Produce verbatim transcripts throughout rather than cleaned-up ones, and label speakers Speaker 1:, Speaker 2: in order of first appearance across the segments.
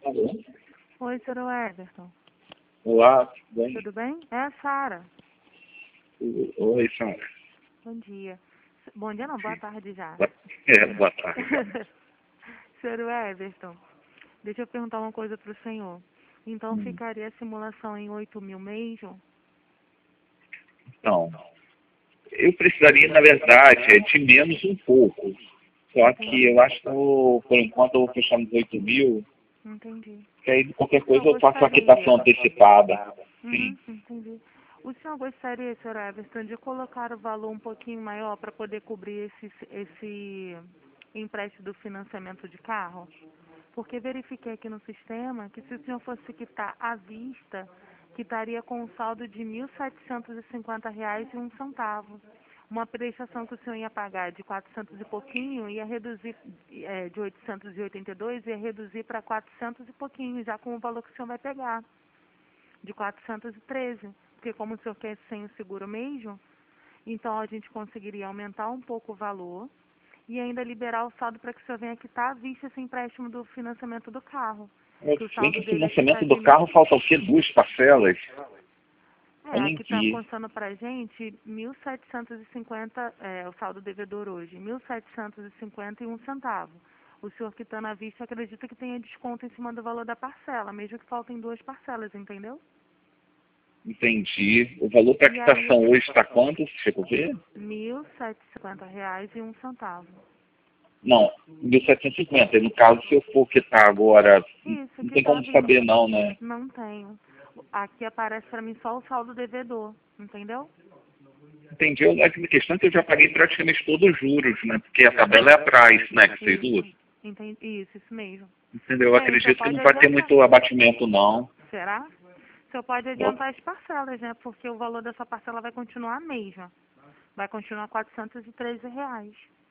Speaker 1: Alô?
Speaker 2: Oi, senhor Everton.
Speaker 1: Olá, tudo bem?
Speaker 2: Tudo bem? É a Sara.
Speaker 1: Oi, Sara.
Speaker 2: Bom dia. Bom dia não, boa tarde já.
Speaker 1: Boa- É, boa tarde.
Speaker 2: senhor Everton, deixa eu perguntar uma coisa para o senhor. Então,
Speaker 1: Hum.
Speaker 2: ficaria a simulação em oito mil mesmo?
Speaker 1: Então, eu precisaria, na verdade, é de menos um pouco. Só que eu acho que, eu, por enquanto, eu vou fechar nos oito mil,
Speaker 2: Entendi.
Speaker 1: que aí qualquer
Speaker 2: O senhor
Speaker 1: coisa eu faço a
Speaker 2: gostaria...
Speaker 1: quitação antecipada.
Speaker 2: Uhum,
Speaker 1: Sim.
Speaker 2: entendi. O senhor gostaria, senhor Everton, de colocar o valor um pouquinho maior para poder cobrir esse, esse empréstimo do financiamento de carro? Porque verifiquei aqui no sistema que se o senhor fosse quitar à vista, quitaria com um saldo de mil setecentos e cinquenta reais e um centavo. Uma prestação que o senhor ia pagar de quatrocentos e pouquinho, ia reduzir, é, de oitocentos e oitenta e dois, ia reduzir para quatrocentos e pouquinho, já com o valor que o senhor vai pegar, de quatrocentos e treze. Porque como o senhor quer sem o seguro mesmo, então a gente conseguiria aumentar um pouco o valor e ainda liberar o saldo para que o senhor venha quitar à vista esse empréstimo do financiamento do carro.
Speaker 1: É,
Speaker 2: Que o
Speaker 1: bem
Speaker 2: saldo
Speaker 1: que o
Speaker 2: dele ia ficar
Speaker 1: financiamento do
Speaker 2: de...
Speaker 1: carro falta o quê? Duas parcelas?
Speaker 2: É,
Speaker 1: Olha
Speaker 2: aqui está
Speaker 1: aqui.
Speaker 2: constando para a gente mil setecentos e cinquenta, é, o saldo devedor hoje, mil setecentos e cinquenta e um centavo. O senhor quitando à vista acredita que tenha desconto em cima do valor da parcela, mesmo que faltem duas parcelas, entendeu?
Speaker 1: Entendi. O valor para
Speaker 2: E aí,
Speaker 1: quitação hoje está quanto? Chegou a ver?
Speaker 2: mil setecentos e cinquenta reais e um centavo.
Speaker 1: Não, mil setecentos e cinquenta. No caso, se eu for quitar agora,
Speaker 2: Isso,
Speaker 1: não
Speaker 2: que
Speaker 1: tem
Speaker 2: tá à
Speaker 1: como
Speaker 2: vista.
Speaker 1: saber não, né?
Speaker 2: Não tenho. Aqui aparece para mim só o saldo devedor, entendeu?
Speaker 1: Entendi. Eu- A questão é que eu já paguei praticamente todos os juros, né? Porque a tabela é atrás, né? Que vocês
Speaker 2: Isso,
Speaker 1: usam.
Speaker 2: entendi. Isso, isso mesmo.
Speaker 1: Entendeu? Eu
Speaker 2: Bem, o senhor
Speaker 1: acredito que
Speaker 2: pode
Speaker 1: não vai ter
Speaker 2: adiantar.
Speaker 1: muito abatimento, não.
Speaker 2: Será? O senhor pode
Speaker 1: Outra
Speaker 2: adiantar as parcelas, né? Porque o valor dessa parcela vai continuar a mesma. Vai continuar quatrocentos e treze reais.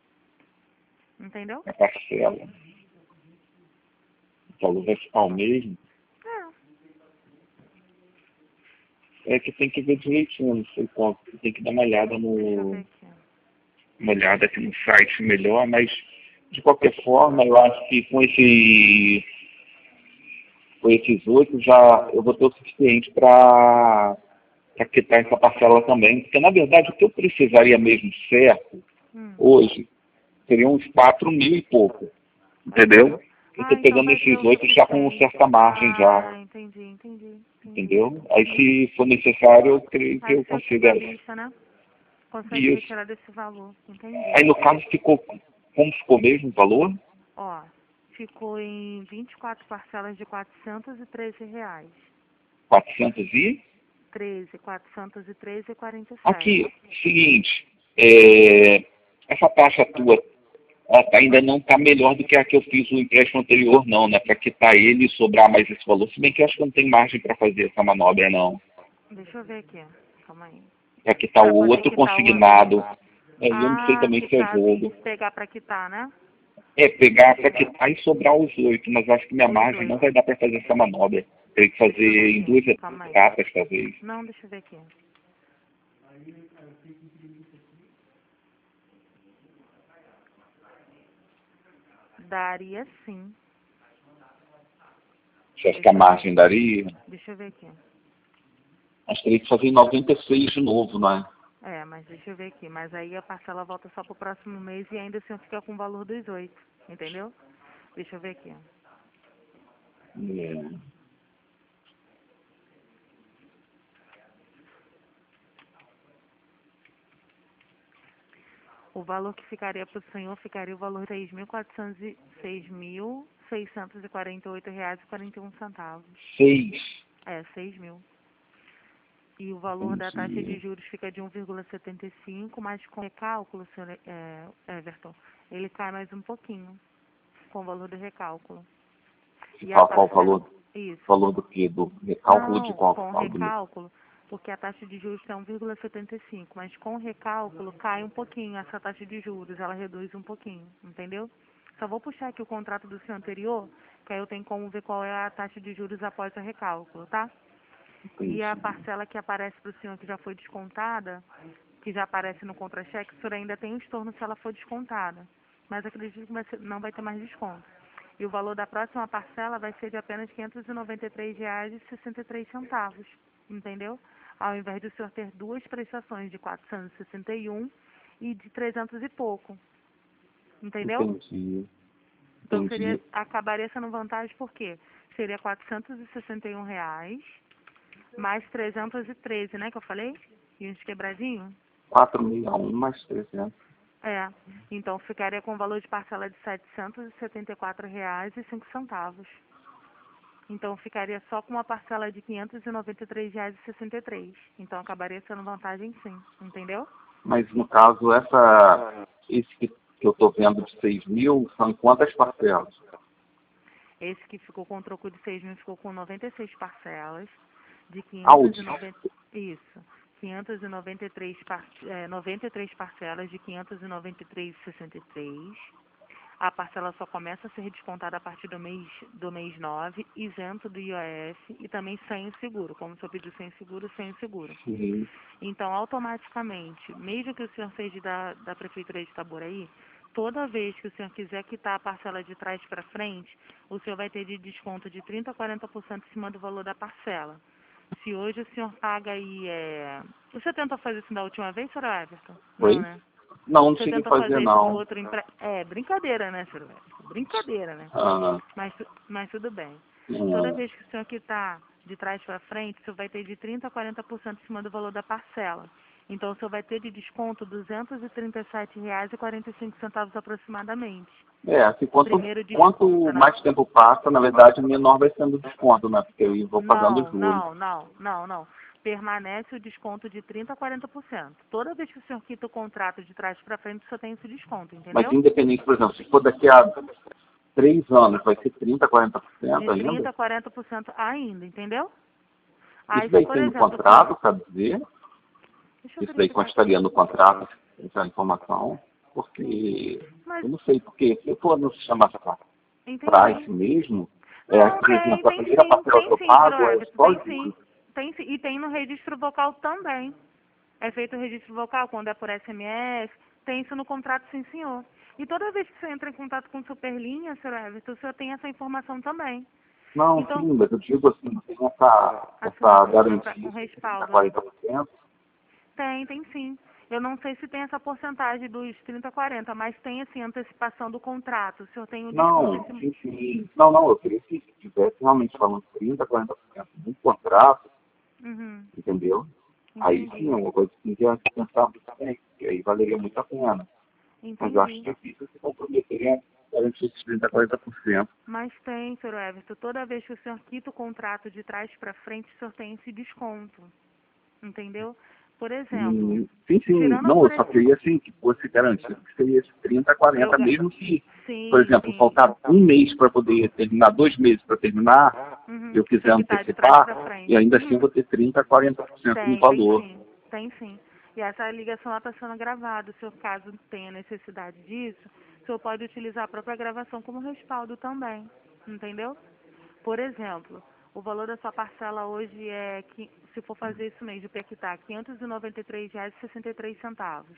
Speaker 2: Entendeu?
Speaker 1: parcela. O valor vai ficar o mesmo.
Speaker 2: É.
Speaker 1: É que tem que ver direitinho, não sei qual. Tem que dar uma olhada
Speaker 2: Deixa eu ver
Speaker 1: no.
Speaker 2: aqui.
Speaker 1: Uma olhada aqui no site melhor, mas de qualquer forma, eu acho que com esse. Com esses oito já eu vou ter o suficiente para quitar essa parcela também. Porque na verdade o que eu precisaria mesmo certo
Speaker 2: Hum.
Speaker 1: hoje seria uns quatro mil e pouco.
Speaker 2: Aham.
Speaker 1: Entendeu? Eu estou
Speaker 2: Ah, então
Speaker 1: pegando
Speaker 2: vai ter
Speaker 1: esses
Speaker 2: o
Speaker 1: oito já com
Speaker 2: suficiente.
Speaker 1: certa margem já.
Speaker 2: Ah, entendi, entendi, entendi.
Speaker 1: Entendeu? Aí
Speaker 2: Uhum.
Speaker 1: se for necessário, eu creio que
Speaker 2: Aí
Speaker 1: eu
Speaker 2: o senhor quita
Speaker 1: consigo.
Speaker 2: a vista, né? Consegue
Speaker 1: Isso.
Speaker 2: retirar desse valor. Entendi.
Speaker 1: Aí no caso ficou. Como ficou mesmo o valor?
Speaker 2: Ó, ficou em vinte e quatro parcelas de quatrocentos e treze reais.
Speaker 1: quatrocentos e?
Speaker 2: treze, quatrocentos e treze e quarenta e sete.
Speaker 1: Aqui, seguinte, é, essa taxa tua ela tá- ainda não está melhor do que a que eu fiz o empréstimo anterior, não, né? Para quitar ele e sobrar mais esse valor. Se bem que eu acho que não tem margem para fazer essa manobra, não.
Speaker 2: Deixa eu ver aqui. Calma aí.
Speaker 1: Para quitar
Speaker 2: Pra
Speaker 1: o
Speaker 2: poder
Speaker 1: outro
Speaker 2: quitar o outro.
Speaker 1: consignado. É, eu não sei
Speaker 2: Ah,
Speaker 1: também se é
Speaker 2: quitar,
Speaker 1: jogo.
Speaker 2: pegar pra quitar, né?
Speaker 1: É pegar para quitar e sobrar os oito, mas eu acho que minha
Speaker 2: Os
Speaker 1: margem não
Speaker 2: oito.
Speaker 1: vai dar para fazer essa manobra. Teria que
Speaker 2: Deixa eu ver
Speaker 1: fazer em duas
Speaker 2: aqui. Calma aí.
Speaker 1: etapas, talvez.
Speaker 2: Não, deixa eu ver aqui. Daria sim.
Speaker 1: Você acha que
Speaker 2: Deixa
Speaker 1: a
Speaker 2: eu ver.
Speaker 1: margem daria?
Speaker 2: Deixa eu ver aqui.
Speaker 1: Acho que teria que fazer em noventa e seis de novo, não é?
Speaker 2: É, mas deixa eu ver aqui. Mas aí a parcela volta só pro próximo mês e ainda assim fica com o valor dos oito. Entendeu? Deixa eu ver aqui.
Speaker 1: É.
Speaker 2: O valor que ficaria para o senhor ficaria o valor de seis mil quatrocentos e seis mil seiscentos e quarenta e oito reais e quarenta e um centavos.
Speaker 1: Seis.
Speaker 2: É, seis mil. E o valor da taxa de
Speaker 1: Entendi.
Speaker 2: juros fica de um vírgula setenta e cinco, mas com recálculo, senhor é, Everton, ele cai mais um pouquinho com o valor do recálculo.
Speaker 1: Se
Speaker 2: E a
Speaker 1: fala qual o
Speaker 2: parcela,
Speaker 1: valor,
Speaker 2: isso.
Speaker 1: valor do quê? Do recálculo de
Speaker 2: Não,
Speaker 1: qual?
Speaker 2: com
Speaker 1: Qual do-
Speaker 2: recálculo, porque a taxa de juros está um vírgula setenta e cinco, mas com recálculo cai um pouquinho essa taxa de juros, ela reduz um pouquinho, entendeu? Só vou puxar aqui o contrato do senhor anterior, que aí eu tenho como ver qual é a taxa de juros após o recálculo, tá? E a
Speaker 1: Entendi.
Speaker 2: parcela que aparece para o senhor que já foi descontada, que já aparece no contra-cheque, o senhor ainda tem um estorno se ela for descontada. Mas acredito que vai ser- não vai ter mais desconto. E o valor da próxima parcela vai ser de apenas quinhentos e noventa e três reais e sessenta e três centavos, entendeu? Ao invés de o senhor ter duas prestações de quatrocentos e sessenta e um e de trezentos e pouco, entendeu?
Speaker 1: Entendi.
Speaker 2: Então seria,
Speaker 1: Entendi.
Speaker 2: acabaria sendo vantagem por quê? Seria quatrocentos e sessenta e um reais mais trezentos e treze, né, que eu falei? E uns quebradinhos?
Speaker 1: quatrocentos e sessenta e um mais trezentos.
Speaker 2: É, então ficaria com o valor de parcela de setecentos e setenta e quatro reais e cinco centavos. Então ficaria só com uma parcela de quinhentos e noventa e três reais e sessenta e três. Então acabaria sendo vantagem sim, entendeu?
Speaker 1: Mas no caso, essa, esse que, que eu estou vendo de seis mil, são em quantas parcelas?
Speaker 2: Esse que ficou com o troco de seis mil ficou com noventa e seis parcelas de
Speaker 1: Ah,
Speaker 2: quinhentos e noventa. Isso. quinhentos e noventa e três, par, é, noventa e três parcelas de quinhentos e noventa e três reais e sessenta e três centavos. A parcela só começa a ser descontada a partir do mês, do mês nove, isento do I O F e também sem o seguro. Como o senhor pediu sem seguro, sem o seguro.
Speaker 1: Sim.
Speaker 2: Então, automaticamente, mesmo que o senhor seja da, da Prefeitura de Itaboraí, toda vez que o senhor quiser quitar a parcela de trás para frente, o senhor vai ter de desconto de trinta a quarenta por cento em cima do valor da parcela. Se hoje o senhor paga aí, é... O senhor tentou fazer isso da última vez, senhor Everton? Não,
Speaker 1: Oi?
Speaker 2: né?
Speaker 1: Não,
Speaker 2: O
Speaker 1: não
Speaker 2: senhor
Speaker 1: cheguei a
Speaker 2: tentou
Speaker 1: fazer,
Speaker 2: fazer isso no
Speaker 1: não.
Speaker 2: outro empre... É, brincadeira, né, senhor Everton? Brincadeira, né?
Speaker 1: Ah,
Speaker 2: Mas, tu- mas tudo bem. Toda
Speaker 1: hum.
Speaker 2: vez que o senhor quitar de trás para frente, o senhor vai ter de trinta a quarenta por cento em cima do valor da parcela. Então, o senhor vai ter de desconto duzentos e trinta e sete reais e quarenta e cinco centavos aproximadamente.
Speaker 1: É, assim, quanto,
Speaker 2: Primeiro de...
Speaker 1: quanto
Speaker 2: Não,
Speaker 1: mais tempo passa, na verdade, menor vai sendo o desconto, né? Porque eu vou pagando
Speaker 2: não,
Speaker 1: juros.
Speaker 2: não, não, não, não. Permanece o desconto de trinta a quarenta por cento. Toda vez que o senhor quita o contrato de trás para frente, o senhor tem esse desconto,
Speaker 1: Mas
Speaker 2: entendeu?
Speaker 1: independente, por exemplo, se for daqui a três anos, vai ser trinta, quarenta por
Speaker 2: De
Speaker 1: cento ainda?
Speaker 2: trinta a quarenta por cento ainda, entendeu?
Speaker 1: Isso
Speaker 2: Aí, se
Speaker 1: daí
Speaker 2: por
Speaker 1: tem no
Speaker 2: exemplo, o senhor...
Speaker 1: contrato, sabe dizer?
Speaker 2: Deixa eu
Speaker 1: Isso daí
Speaker 2: verificar aqui.
Speaker 1: constaria no contrato, essa informação? Porque,
Speaker 2: Mas,
Speaker 1: eu não sei, porque se for no sistema
Speaker 2: entendi.
Speaker 1: price mesmo, é,
Speaker 2: Não,
Speaker 1: por
Speaker 2: tem,
Speaker 1: exemplo, a
Speaker 2: tem
Speaker 1: primeira
Speaker 2: sim,
Speaker 1: parcela que
Speaker 2: tem
Speaker 1: eu
Speaker 2: sim, senhor
Speaker 1: pago é
Speaker 2: Everton,
Speaker 1: só
Speaker 2: tem sim.
Speaker 1: juros.
Speaker 2: Tem sim, e tem no registro vocal também. É feito o registro vocal quando é por S M S, tem isso no contrato, sim, senhor. E toda vez que você entra em contato com o Superlinha, senhor Everton, o senhor tem essa informação também.
Speaker 1: Não,
Speaker 2: Então,
Speaker 1: sim, mas eu digo assim, tem essa, essa
Speaker 2: assinatura, pra-
Speaker 1: garantia
Speaker 2: um
Speaker 1: de trinta,
Speaker 2: respaldo, né?
Speaker 1: quarenta por cento.
Speaker 2: Tem, tem sim. Eu não sei se tem essa porcentagem dos trinta, quarenta, mas tem, assim, antecipação do contrato. O senhor tem o desconto em
Speaker 1: Não,
Speaker 2: cima...
Speaker 1: sim, sim. Não, não, eu queria que tivesse realmente falando trinta, quarenta por cento do contrato,
Speaker 2: Uhum,
Speaker 1: entendeu? Aí sim, é
Speaker 2: entendi,
Speaker 1: uma coisa que tem que pensar muito bem, que aí valeria muito a pena. Mas eu acho
Speaker 2: entendi.
Speaker 1: difícil se comprometer a garantir esses trinta, quarenta por cento.
Speaker 2: Mas tem, senhor Everton, toda vez que o senhor quita o contrato de trás para frente, o senhor tem esse desconto, entendeu? Por exemplo,
Speaker 1: Hum, sim, sim.
Speaker 2: tirando
Speaker 1: Não,
Speaker 2: por
Speaker 1: eu só
Speaker 2: esse...
Speaker 1: queria assim, que fosse garantido que seria esse trinta,
Speaker 2: Eu,
Speaker 1: quarenta, mesmo se, por
Speaker 2: sim,
Speaker 1: exemplo,
Speaker 2: sim.
Speaker 1: faltar um mês para poder terminar, dois meses para terminar,
Speaker 2: Uhum,
Speaker 1: eu
Speaker 2: se o
Speaker 1: quiser
Speaker 2: senhor quitar de trás
Speaker 1: antecipar,
Speaker 2: para
Speaker 1: e
Speaker 2: frente.
Speaker 1: ainda assim eu
Speaker 2: Uhum.
Speaker 1: vou ter trinta, quarenta por cento no
Speaker 2: Tem, tem
Speaker 1: valor.
Speaker 2: sim, tem sim. E essa ligação está sendo gravada. Se o caso tenha necessidade disso, o senhor pode utilizar a própria gravação como respaldo também, entendeu? Por exemplo, o valor da sua parcela hoje é, que, se for fazer isso mesmo, pequitar, quinhentos e noventa e três reais e sessenta e três centavos.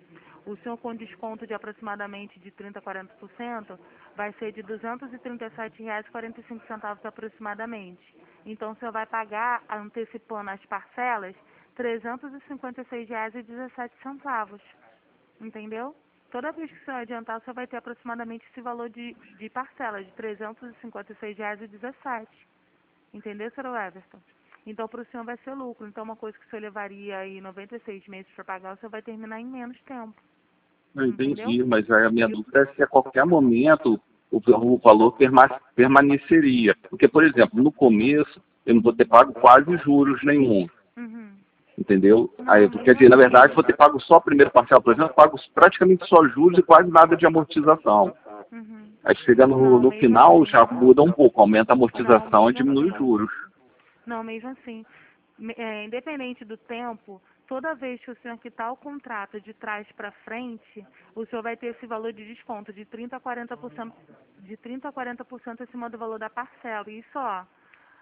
Speaker 2: O senhor com desconto de aproximadamente de trinta a quarenta por cento vai ser de duzentos e trinta e sete reais e quarenta e cinco centavos aproximadamente. Então o senhor vai pagar, antecipando as parcelas, trezentos e cinquenta e seis reais e dezessete centavos. Entendeu? Toda vez que o senhor adiantar, o senhor vai ter aproximadamente esse valor de, de parcela, de trezentos e cinquenta e seis reais e dezessete. Entendeu, senhor Everton? Então, para o senhor vai ser lucro. Então, uma coisa que o senhor levaria aí noventa e seis meses para pagar, o senhor vai terminar em menos tempo.
Speaker 1: Eu
Speaker 2: Entendeu?
Speaker 1: entendi, mas aí a minha
Speaker 2: E o-
Speaker 1: dúvida é se a qualquer momento o, o valor perma- permaneceria. Porque, por exemplo, no começo eu não vou ter pago quase juros nenhum.
Speaker 2: Uhum.
Speaker 1: Entendeu? Aí,
Speaker 2: Não,
Speaker 1: quer
Speaker 2: mesmo
Speaker 1: dizer, na verdade,
Speaker 2: assim.
Speaker 1: vou ter pago só a primeira parcela, por exemplo, pago praticamente só juros e quase nada de amortização.
Speaker 2: Uhum.
Speaker 1: Aí chega no,
Speaker 2: Não,
Speaker 1: no
Speaker 2: mesmo
Speaker 1: final,
Speaker 2: assim.
Speaker 1: já muda um pouco, aumenta a
Speaker 2: Não,
Speaker 1: amortização e
Speaker 2: mesmo
Speaker 1: diminui os
Speaker 2: assim.
Speaker 1: juros.
Speaker 2: Não, mesmo assim. Me- é, independente do tempo, toda vez que o senhor quitar o contrato de trás para frente, o senhor vai ter esse valor de desconto de trinta a quarenta por cento, de trinta a quarenta por cento acima do valor da parcela. Isso, ó,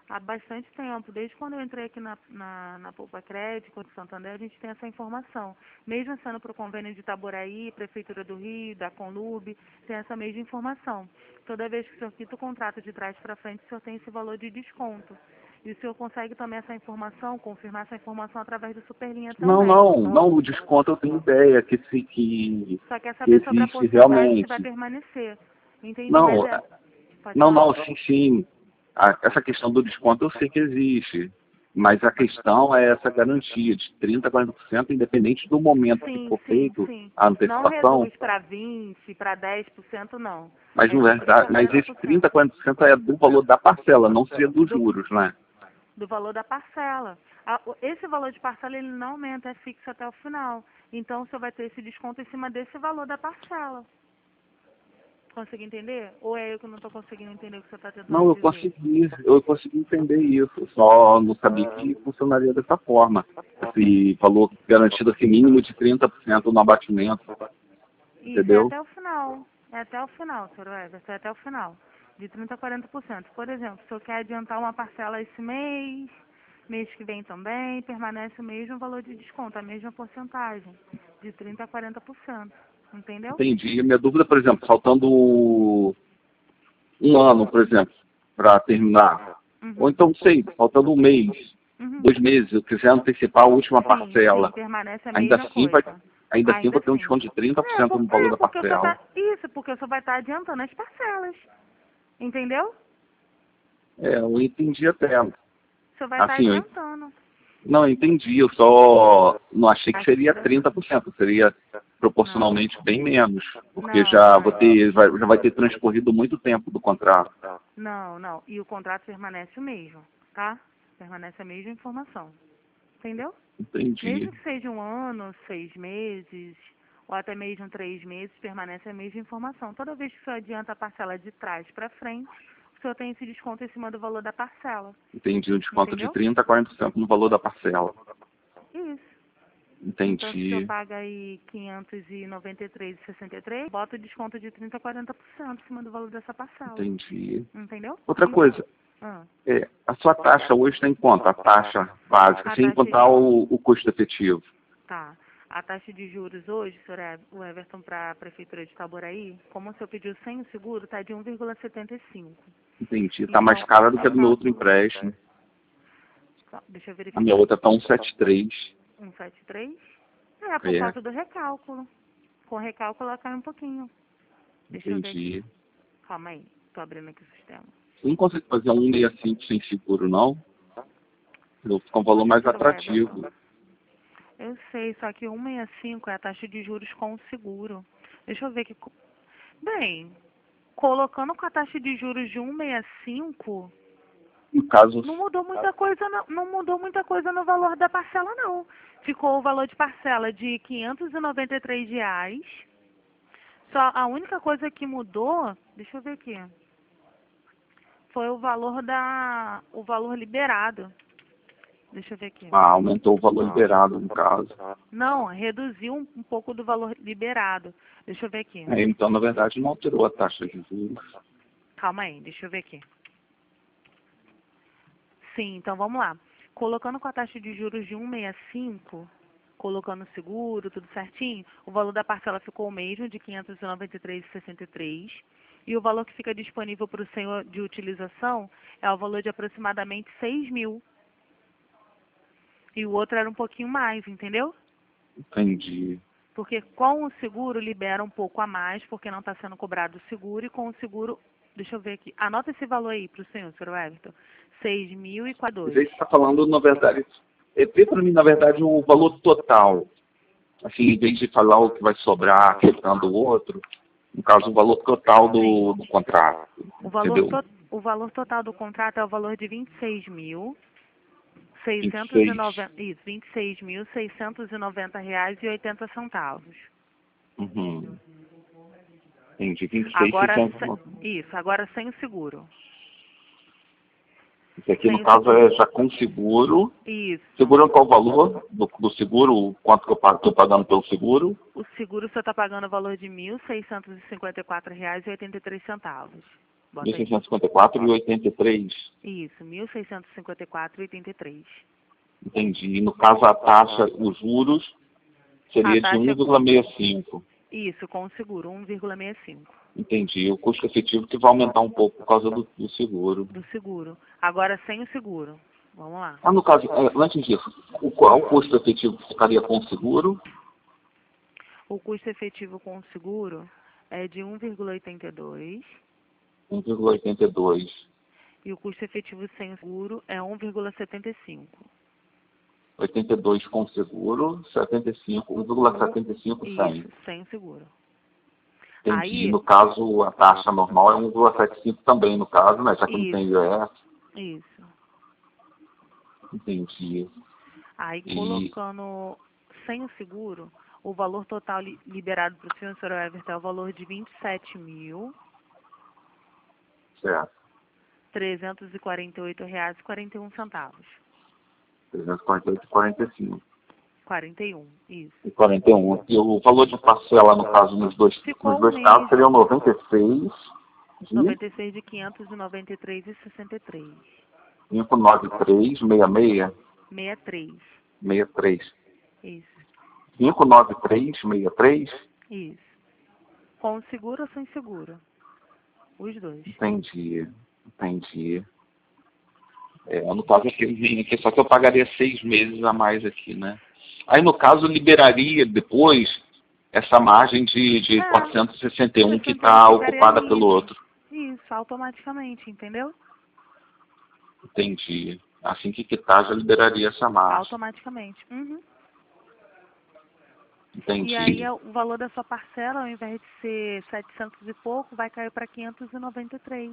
Speaker 2: Há bastante tempo, desde quando eu entrei aqui na, na, na Poupa Crédito, de Santander, a gente tem essa informação. Mesmo sendo para o convênio de Itaboraí, Prefeitura do Rio, da Conlub, tem essa mesma informação. Toda vez que o senhor quita o contrato de trás para frente, o senhor tem esse valor de desconto. E o senhor consegue também essa informação, confirmar essa informação através do Superlinha
Speaker 1: Não,
Speaker 2: também.
Speaker 1: não, não, o desconto eu tenho ideia que, se, que,
Speaker 2: Só quer
Speaker 1: que
Speaker 2: saber sobre a
Speaker 1: existe
Speaker 2: porcentagem que vai
Speaker 1: realmente.
Speaker 2: permanecer. Entendi, mas
Speaker 1: Não,
Speaker 2: é... Pode
Speaker 1: não,
Speaker 2: falar.
Speaker 1: não, sim, sim. A- essa questão do desconto eu sei que existe. Mas a questão é essa garantia de trinta, quarenta por cento, independente do momento que
Speaker 2: Sim,
Speaker 1: for
Speaker 2: sim,
Speaker 1: feito
Speaker 2: sim.
Speaker 1: a
Speaker 2: Não
Speaker 1: antecipação.
Speaker 2: reduz para vinte por cento, para dez por cento, não.
Speaker 1: Mas,
Speaker 2: É
Speaker 1: não
Speaker 2: de
Speaker 1: é
Speaker 2: trinta
Speaker 1: verdade,
Speaker 2: a
Speaker 1: mas
Speaker 2: quarenta
Speaker 1: esse
Speaker 2: por cento
Speaker 1: trinta, quarenta por cento é do valor da parcela, não seria dos
Speaker 2: do,
Speaker 1: juros, né?
Speaker 2: do valor da parcela. A- o- Esse valor de parcela ele não aumenta, é fixo até o final. Então você vai ter esse desconto em cima desse valor da parcela. Consegui entender? Ou é eu que não estou conseguindo entender o que você está
Speaker 1: Não,
Speaker 2: tentando
Speaker 1: eu
Speaker 2: dizer?
Speaker 1: consegui, eu consegui entender isso, só não sabia que funcionaria dessa forma. Esse valor garantido assim, mínimo de trinta por cento no abatimento,
Speaker 2: Isso, é
Speaker 1: entendeu?
Speaker 2: até o final. É até o final, senhor Everton, é até o final. De trinta a quarenta por cento. Por exemplo, se eu quer adiantar uma parcela esse mês, mês que vem também, permanece o mesmo valor de desconto, a mesma porcentagem, de trinta a quarenta por cento. Entendeu?
Speaker 1: Entendi. Minha dúvida, por exemplo, faltando um ano, por exemplo, para terminar, ou
Speaker 2: Uhum.
Speaker 1: então, sei, faltando um mês,
Speaker 2: Uhum.
Speaker 1: dois meses, eu quiser antecipar a última
Speaker 2: Sim, sim,
Speaker 1: parcela,
Speaker 2: permanece a
Speaker 1: ainda
Speaker 2: mesma
Speaker 1: assim vai,
Speaker 2: coisa.
Speaker 1: ainda assim
Speaker 2: Ainda
Speaker 1: vai ter um
Speaker 2: assim.
Speaker 1: desconto de trinta por
Speaker 2: É,
Speaker 1: cento
Speaker 2: por,
Speaker 1: no valor
Speaker 2: é
Speaker 1: da
Speaker 2: porque eu só
Speaker 1: parcela.
Speaker 2: tá. Isso, porque eu só vai estar adiantando as parcelas. Entendeu?
Speaker 1: É, eu entendi até.
Speaker 2: Você vai estar
Speaker 1: Assim, eu
Speaker 2: adiantando.
Speaker 1: não, eu entendi, eu só não achei que
Speaker 2: Acho
Speaker 1: seria
Speaker 2: que-
Speaker 1: trinta por cento, seria
Speaker 2: Não.
Speaker 1: proporcionalmente bem menos, porque
Speaker 2: Não,
Speaker 1: já,
Speaker 2: não
Speaker 1: vou
Speaker 2: é.
Speaker 1: ter, vai, já vai ter transcorrido muito tempo do contrato.
Speaker 2: Não, não. E o contrato permanece o mesmo, tá? Permanece a mesma informação. Entendeu?
Speaker 1: Entendi,
Speaker 2: Mesmo que seja um ano, seis meses, ou até mesmo três meses, permanece a mesma informação. Toda vez que o senhor adianta a parcela de trás para frente, o senhor tem esse desconto em cima do valor da parcela.
Speaker 1: entendi, um desconto de
Speaker 2: Entendeu?
Speaker 1: trinta a quarenta por cento no valor da parcela.
Speaker 2: Isso. Então, se o senhor
Speaker 1: Entendi,
Speaker 2: paga aí quinhentos e noventa e três reais e sessenta e três centavos, bota o desconto de trinta a quarenta por cento em cima do valor dessa parcela.
Speaker 1: entendi.
Speaker 2: Entendeu?
Speaker 1: Outra
Speaker 2: Isso.
Speaker 1: coisa,
Speaker 2: Ah,
Speaker 1: é, a sua taxa hoje está em quanto? A taxa básica,
Speaker 2: a
Speaker 1: sem
Speaker 2: taxa
Speaker 1: contar
Speaker 2: de...
Speaker 1: o, o custo efetivo.
Speaker 2: Tá. A taxa de juros hoje, senhor Ev- o Everton, para a Prefeitura de Itaboraí, como o senhor pediu sem o seguro, está de um vírgula setenta e cinco.
Speaker 1: Entendi, está mais
Speaker 2: Então,
Speaker 1: cara do que a do meu
Speaker 2: só,
Speaker 1: outro empréstimo.
Speaker 2: só- deixa eu
Speaker 1: A minha
Speaker 2: verificar.
Speaker 1: outra está um vírgula setenta e três.
Speaker 2: cento e setenta e três? É, por
Speaker 1: É,
Speaker 2: causa do recálculo. Com recálculo ela cai um pouquinho. Deixa eu ver aqui.
Speaker 1: entendi.
Speaker 2: Calma aí. Tô abrindo aqui o sistema.
Speaker 1: Você não consegue fazer um sessenta e cinco sem seguro, não? Eu fica um valor
Speaker 2: Poxa,
Speaker 1: mais
Speaker 2: senhor Everton.
Speaker 1: atrativo.
Speaker 2: Eu sei, só que cento e sessenta e cinco é a taxa de juros com o seguro. Deixa eu ver aqui. Bem, colocando com a taxa de juros de cento e sessenta e cinco,
Speaker 1: No caso,
Speaker 2: não mudou muita coisa, não, não mudou muita coisa no valor da parcela, não. Ficou o valor de parcela de quinhentos e noventa e três reais. Só a única coisa que mudou, deixa eu ver aqui, foi o valor da, o valor liberado. Deixa eu ver aqui.
Speaker 1: ah, aumentou o valor liberado, no caso.
Speaker 2: Não, reduziu um, um pouco do valor liberado. Deixa eu ver aqui.
Speaker 1: É, então, na verdade, não alterou a taxa de juros.
Speaker 2: Calma aí, deixa eu ver aqui. Sim, então vamos lá. Colocando com a taxa de juros de cento e sessenta e cinco, colocando seguro, tudo certinho, o valor da parcela ficou o mesmo, de quinhentos e noventa e três reais e sessenta e três centavos. E o valor que fica disponível para o senhor de utilização é o valor de aproximadamente seis mil. E o outro era um pouquinho mais, entendeu?
Speaker 1: Entendi.
Speaker 2: Porque com o seguro libera um pouco a mais, porque não está sendo cobrado o seguro, e com o seguro, deixa eu ver aqui, anota esse valor aí para o senhor, senhor Everton, seis mil e
Speaker 1: Mas
Speaker 2: dois.
Speaker 1: aí você está falando, na verdade, é, vê para mim, na verdade, o valor total. Assim, em vez de falar o que vai sobrar afetando o outro, no caso, o valor total
Speaker 2: Sim.
Speaker 1: do, do contrato.
Speaker 2: O valor,
Speaker 1: Entendeu?
Speaker 2: to, o valor total do contrato é o valor de vinte e seis mil, seiscentos e
Speaker 1: vinte e seis.
Speaker 2: noventa, isso, vinte e seis mil, seiscentos e noventa reais e oitenta centavos.
Speaker 1: Uhum. Entendi. vinte e seis,
Speaker 2: Agora,
Speaker 1: seiscentos.
Speaker 2: se- isso, agora sem o seguro.
Speaker 1: Isso aqui, no
Speaker 2: Sem o
Speaker 1: caso,
Speaker 2: seguro.
Speaker 1: é já com seguro.
Speaker 2: Isso.
Speaker 1: Seguro é qual o valor do, do seguro? O quanto que eu estou pagando pelo seguro?
Speaker 2: O seguro você está pagando o valor de mil seiscentos e cinquenta e quatro reais e oitenta e três centavos. Bota
Speaker 1: mil
Speaker 2: aí.
Speaker 1: seiscentos e cinquenta e quatro e oitenta e três.
Speaker 2: Isso, mil seiscentos e cinquenta e quatro e oitenta e três.
Speaker 1: Entendi. E no caso, a taxa, os juros, seria
Speaker 2: A
Speaker 1: de
Speaker 2: taxa
Speaker 1: um
Speaker 2: é
Speaker 1: vírgula sessenta e cinco.
Speaker 2: isso, com o seguro, um vírgula sessenta e cinco
Speaker 1: Entendi. O custo efetivo que vai aumentar um pouco por causa do, do seguro.
Speaker 2: do seguro. Agora sem o seguro. Vamos lá.
Speaker 1: Ah, no caso, eh, antes disso, o, qual o custo efetivo que ficaria com o seguro?
Speaker 2: O custo efetivo com o seguro é de um vírgula oitenta e dois
Speaker 1: um vírgula oitenta e dois.
Speaker 2: e o custo efetivo sem o seguro é um vírgula setenta e cinco.
Speaker 1: oitenta e dois com seguro, setenta e cinco, um vírgula setenta e cinco sem.
Speaker 2: Isso, sem o seguro.
Speaker 1: Entendi.
Speaker 2: Aí,
Speaker 1: No caso, a taxa normal é um vírgula setenta e cinco também, no caso, né? Já que não tem
Speaker 2: isso,
Speaker 1: I O S.
Speaker 2: isso.
Speaker 1: Entendi.
Speaker 2: Aí,
Speaker 1: E,
Speaker 2: colocando sem o seguro, o valor total li- liberado para o senhor, senhor Everton, é o valor de vinte e sete mil
Speaker 1: certo,
Speaker 2: trezentos e quarenta e oito reais e quarenta e um centavos.
Speaker 1: trezentos e quarenta e oito e quarenta e cinco.
Speaker 2: quarenta e um, isso.
Speaker 1: E quarenta e um. E o valor de parcela, no caso, nos dois,
Speaker 2: Ficou
Speaker 1: nos
Speaker 2: o
Speaker 1: dois casos, seriam
Speaker 2: mesmo,
Speaker 1: noventa e seis de
Speaker 2: noventa e seis de quinhentos e noventa e três e sessenta e três.
Speaker 1: quinhentos e noventa e três, sessenta e seis,
Speaker 2: sessenta e três,
Speaker 1: sessenta e três.
Speaker 2: isso,
Speaker 1: quinhentos e noventa e três, sessenta e três.
Speaker 2: isso. Com seguro ou sem seguro? Os dois.
Speaker 1: Entendi, entendi. É, no caso aqui, vem aqui, só que eu pagaria seis meses a mais aqui, né? Aí, no caso, liberaria depois essa margem de, de
Speaker 2: É,
Speaker 1: quatrocentos e sessenta e um que
Speaker 2: sessenta e um
Speaker 1: está
Speaker 2: ficaria
Speaker 1: ocupada pelo
Speaker 2: livre.
Speaker 1: outro.
Speaker 2: Isso, automaticamente, entendeu?
Speaker 1: Entendi. Assim que quitar, já liberaria essa margem.
Speaker 2: Automaticamente. Uhum. E aí
Speaker 1: Entendi.
Speaker 2: é o valor da sua parcela, ao invés de ser setecentos e pouco, vai cair para quinhentos e noventa e três.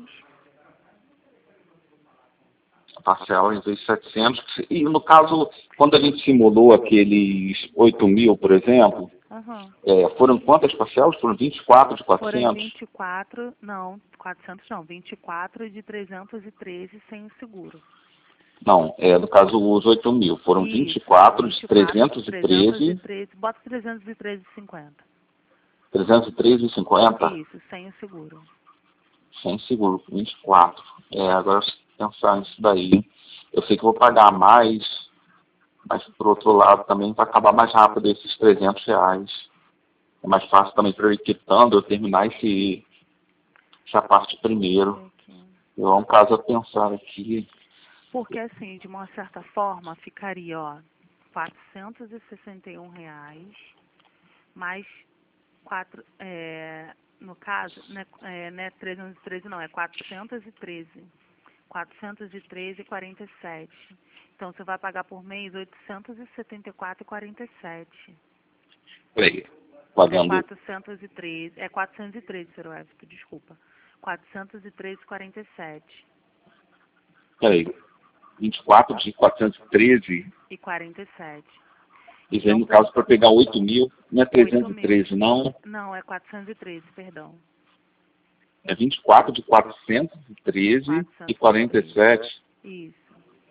Speaker 1: A parcela em vez de setecentos. E, no caso, quando a gente simulou aqueles oito mil, por exemplo,
Speaker 2: Uhum.
Speaker 1: é, foram quantas parcelas? Foram vinte e quatro de
Speaker 2: Foram
Speaker 1: quatrocentos?
Speaker 2: vinte e quatro, não, quatrocentos não, vinte e quatro de trezentos e treze sem o seguro.
Speaker 1: Não, é, no caso, os oito mil. Foram vinte e
Speaker 2: Isso,
Speaker 1: quatro de
Speaker 2: vinte e quatro de
Speaker 1: trezentos e treze.
Speaker 2: trezentos e treze, bota trezentos e treze e cinquenta.
Speaker 1: trezentos e treze e cinquenta,
Speaker 2: Isso, sem o seguro.
Speaker 1: sem seguro, vinte e quatro. É, agora se pensar nisso daí, eu sei que eu vou pagar mais, mas por outro lado também vai acabar mais rápido esses trezentos reais. É mais fácil também para eu ir quitando, eu terminar esse, essa parte
Speaker 2: Deixa eu
Speaker 1: primeiro.
Speaker 2: ver aqui.
Speaker 1: Eu, é um caso a pensar aqui.
Speaker 2: Porque assim, de uma certa forma, ficaria, ó, quatrocentos e sessenta e um reais, mais quatro, é, no caso, né, é, né, trezentos e treze não, é quatrocentos e treze. quatrocentos e treze e quarenta e sete. Então você vai pagar por mês oitocentos e setenta e quatro e quarenta e sete.
Speaker 1: Peraí,
Speaker 2: É
Speaker 1: pagando,
Speaker 2: quatrocentos e treze, é quatrocentos e treze, senhor Everton, desculpa. quatrocentos e treze e quarenta e sete.
Speaker 1: peraí, vinte e quatro de quatrocentos e treze,
Speaker 2: E quarenta e sete.
Speaker 1: e aí
Speaker 2: Então,
Speaker 1: no
Speaker 2: por
Speaker 1: caso para pegar oito mil, não é
Speaker 2: oito
Speaker 1: trezentos e
Speaker 2: mil.
Speaker 1: treze não,
Speaker 2: Não, é quatrocentos e treze, perdão.
Speaker 1: é vinte e quatro de quatrocentos e treze e quarenta e
Speaker 2: quatrocentos e treze.
Speaker 1: sete.
Speaker 2: Isso.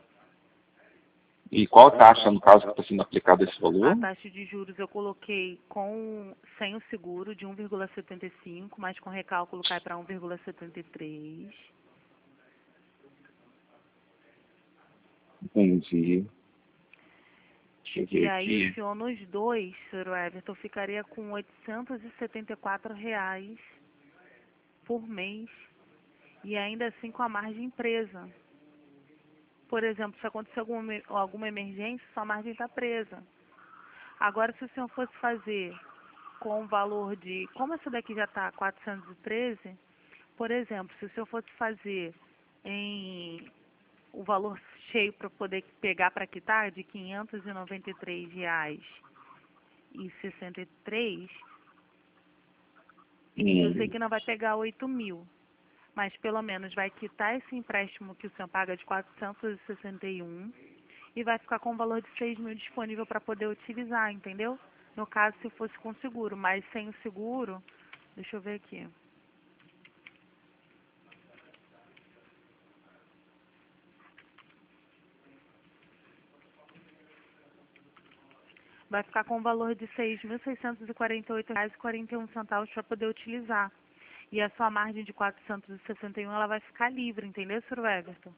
Speaker 1: E qual a taxa, no caso, que está sendo aplicado esse
Speaker 2: A
Speaker 1: valor?
Speaker 2: taxa de juros eu coloquei com sem o seguro de um vírgula setenta e cinco, mas com recálculo cai para um vírgula setenta e três.
Speaker 1: Entendi. Deixa eu
Speaker 2: E
Speaker 1: ver
Speaker 2: aí o
Speaker 1: aqui.
Speaker 2: senhor nos dois, senhor Everton, ficaria com oitocentos e setenta e quatro reais por mês. E ainda assim com a margem presa. Por exemplo, se acontecer alguma, alguma emergência, sua margem está presa. Agora, se o senhor fosse fazer com o valor de... Como essa daqui já está quatrocentos e treze, por exemplo, se o senhor fosse fazer em o valor cheio para poder pegar para quitar de quinhentos e noventa e três reais e sessenta e três, eu sei
Speaker 1: Hum,
Speaker 2: que não vai pegar oito mil, mas pelo menos vai quitar esse empréstimo que o senhor paga de quatrocentos e sessenta e um e vai ficar com o valor de seis mil disponível para poder utilizar, entendeu? No caso, se fosse com seguro, mas sem o seguro, deixa eu ver aqui. Vai ficar com o valor de seis mil seiscentos e quarenta e oito reais e quarenta e um centavos para poder utilizar. E a sua margem de quatrocentos e sessenta e um ela vai ficar livre, entendeu, senhor Everton?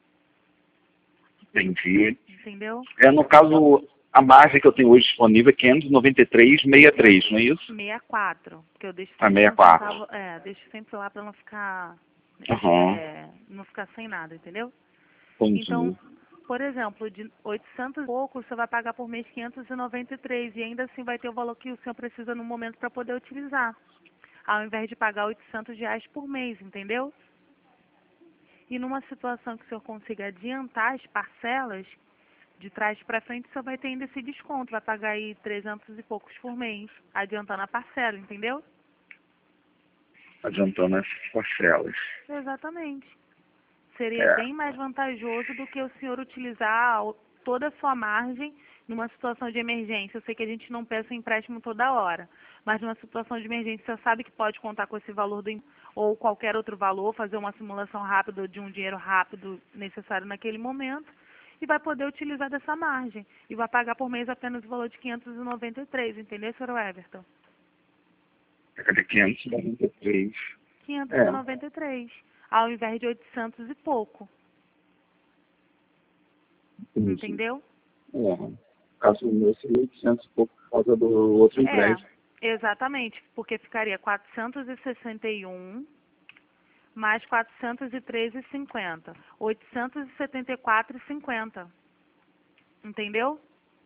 Speaker 1: Entendi.
Speaker 2: Entendeu?
Speaker 1: É, no caso, a margem que eu tenho hoje disponível é quinhentos e noventa e três vírgula sessenta e três, não é isso?
Speaker 2: sessenta e quatro, que eu deixo
Speaker 1: Ah,
Speaker 2: sempre
Speaker 1: sessenta e
Speaker 2: um
Speaker 1: quatro.
Speaker 2: centavo, é, deixo sempre lá para não ficar,
Speaker 1: Aham.
Speaker 2: é, não ficar sem nada, entendeu?
Speaker 1: Entendi.
Speaker 2: Então, por exemplo, de oitocentos e pouco, você vai pagar por mês quinhentos e noventa e três e ainda assim vai ter o valor que o senhor precisa no momento para poder utilizar, ao invés de pagar oitocentos reais por mês, entendeu? E numa situação que o senhor consiga adiantar as parcelas, de trás para frente, o senhor vai ter ainda esse desconto, vai pagar aí trezentos e poucos por mês, adiantando a parcela, entendeu?
Speaker 1: Adiantando as parcelas.
Speaker 2: Exatamente. Seria
Speaker 1: É.
Speaker 2: bem mais vantajoso do que o senhor utilizar o- toda a sua margem numa situação de emergência. Eu sei que a gente não peça empréstimo toda hora, mas numa situação de emergência você sabe que pode contar com esse valor do, em- ou qualquer outro valor, fazer uma simulação rápida de um dinheiro rápido necessário naquele momento e vai poder utilizar dessa margem. E vai pagar por mês apenas o valor de quinhentos e noventa e três, entendeu, senhor Everton?
Speaker 1: Cadê quinhentos e noventa e três?
Speaker 2: quinhentos e
Speaker 1: É.
Speaker 2: noventa e três, ao invés de oitocentos e pouco,
Speaker 1: Entendi.
Speaker 2: entendeu?
Speaker 1: É. No caso meu seria oitocentos e pouco por causa do outro
Speaker 2: É,
Speaker 1: empréstimo.
Speaker 2: exatamente, porque ficaria quatrocentos e sessenta e um mais quatrocentos e treze e cinquenta, oitocentos e setenta e quatro e cinquenta, entendeu?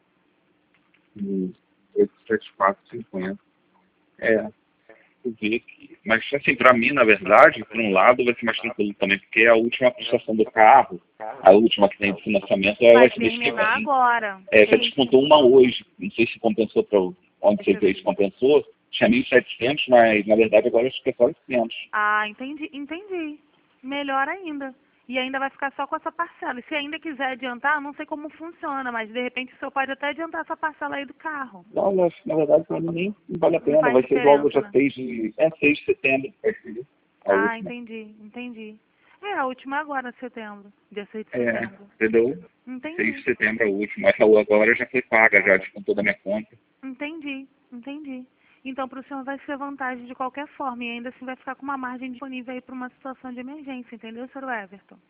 Speaker 1: Hum, oitocentos e setenta e quatro e cinquenta. É. Eu vi aqui. Mas assim, para mim, na verdade, por um lado vai ser mais tranquilo também, porque a última prestação do carro, a última que tem de financiamento, é o
Speaker 2: Vai
Speaker 1: S B C.
Speaker 2: terminar agora.
Speaker 1: É, você
Speaker 2: Tem-
Speaker 1: descontou uma hoje. Não sei se compensou para onde você
Speaker 2: Deixa eu
Speaker 1: fez,
Speaker 2: ver.
Speaker 1: compensou. Tinha mil e setecentos, mas na verdade agora acho que é só oitocentos.
Speaker 2: Ah, entendi, entendi. Melhor ainda. E ainda vai ficar só com essa parcela. E se ainda quiser adiantar, não sei como funciona, mas de repente o senhor pode até adiantar essa parcela aí do carro.
Speaker 1: Não, mas na verdade para mim nem não vale a
Speaker 2: Não
Speaker 1: pena.
Speaker 2: faz
Speaker 1: Vai ser logo
Speaker 2: diferença,
Speaker 1: dia
Speaker 2: né?
Speaker 1: seis de, é, seis de setembro. É, filho. A
Speaker 2: Ah,
Speaker 1: última.
Speaker 2: entendi, entendi. É, a última é agora, setembro. Dia seis de
Speaker 1: É,
Speaker 2: setembro.
Speaker 1: entendeu? seis de
Speaker 2: Entendi,
Speaker 1: setembro é a última. Essa agora já foi paga, já descontou da minha conta.
Speaker 2: entendi, entendi. Então, para o senhor vai ser vantagem de qualquer forma e ainda assim vai ficar com uma margem disponível aí para uma situação de emergência, entendeu, senhor Everton?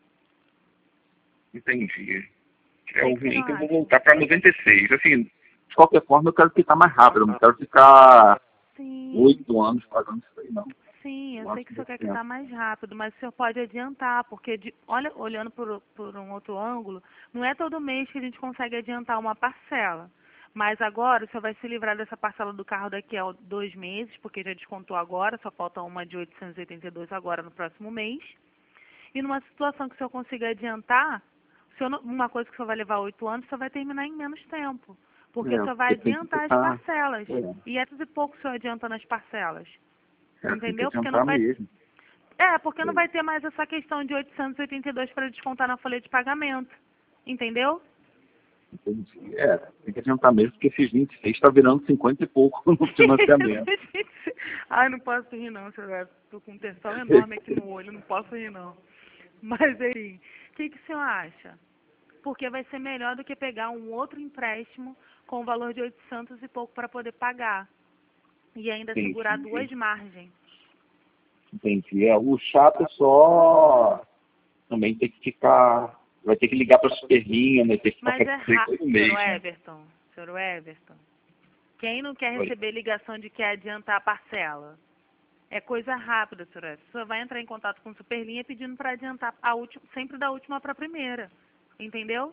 Speaker 1: Entendi.
Speaker 2: O
Speaker 1: É
Speaker 2: que,
Speaker 1: o
Speaker 2: que o senhor
Speaker 1: então eu vou
Speaker 2: acha?
Speaker 1: voltar para noventa e seis. Assim, de qualquer forma, eu quero ficar mais rápido. Eu não quero ficar
Speaker 2: Sim,
Speaker 1: oito anos pagando isso aí, não.
Speaker 2: sim, eu
Speaker 1: Eu
Speaker 2: sei
Speaker 1: acho
Speaker 2: que o senhor
Speaker 1: muito
Speaker 2: quer
Speaker 1: tempo.
Speaker 2: quitar mais rápido, mas o senhor pode adiantar, porque de, olha, olhando por, por um outro ângulo, não é todo mês que a gente consegue adiantar uma parcela. Mas agora o senhor vai se livrar dessa parcela do carro daqui a dois meses, porque já descontou agora, só falta uma de oitocentos e oitenta e dois agora no próximo mês. E numa situação que o senhor consiga adiantar, o senhor não- uma coisa que o senhor vai levar oito anos, o senhor vai terminar em menos tempo. Porque o
Speaker 1: É,
Speaker 2: senhor vai
Speaker 1: porque tem que
Speaker 2: adiantar as
Speaker 1: ficar.
Speaker 2: parcelas.
Speaker 1: É,
Speaker 2: E é tudo e pouco o senhor adianta nas parcelas.
Speaker 1: é, tem que
Speaker 2: Entendeu? Porque não
Speaker 1: adiantar
Speaker 2: vai.
Speaker 1: mesmo.
Speaker 2: É, porque não
Speaker 1: É,
Speaker 2: vai ter mais essa questão de oitocentos e oitenta e dois para descontar na folha de pagamento. Entendeu?
Speaker 1: entendi. É, tem que adiantar mesmo, porque esses vinte e seis está virando cinquenta e pouco no financiamento.
Speaker 2: Ai, não posso rir não, senhor. Tô com um tensão enorme aqui no olho, não posso rir não. Mas aí, o que, que o senhor acha? Porque vai ser melhor do que pegar um outro empréstimo com o valor de oitocentos e pouco para poder pagar. E ainda segurar duas
Speaker 1: Entendi.
Speaker 2: margens.
Speaker 1: Entendi. É, o chato é só também ter que ficar. Vai ter que ligar para a Superlinha, né? Ter que ficar
Speaker 2: Mas é
Speaker 1: satisfeito
Speaker 2: rápido,
Speaker 1: todo mês,
Speaker 2: senhor
Speaker 1: né?
Speaker 2: Everton. Senhor Everton. Quem não quer
Speaker 1: Oi.
Speaker 2: receber ligação de que quer adiantar a parcela? É coisa rápida, senhor Everton. O senhor vai entrar em contato com a Superlinha pedindo para adiantar a última, sempre da última para a primeira. Entendeu?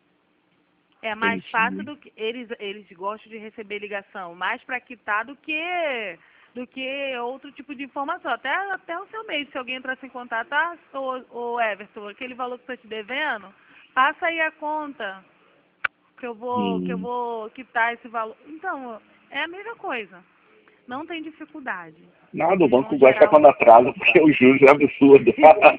Speaker 2: É mais fácil
Speaker 1: Entendi.
Speaker 2: do que eles eles gostam de receber ligação, mais para quitar do que do que outro tipo de informação. Até até o seu mês, se alguém entrasse em contato, ah, o, o Everton, aquele valor que estou te devendo, passa aí a conta que eu vou que eu
Speaker 1: Hum.
Speaker 2: vou quitar esse valor. Então, é a mesma coisa. Não tem dificuldade.
Speaker 1: Nada, o
Speaker 2: Eles
Speaker 1: banco
Speaker 2: vão
Speaker 1: gosta
Speaker 2: gerar
Speaker 1: quando
Speaker 2: um
Speaker 1: atrasa, porque o juros é absurdo.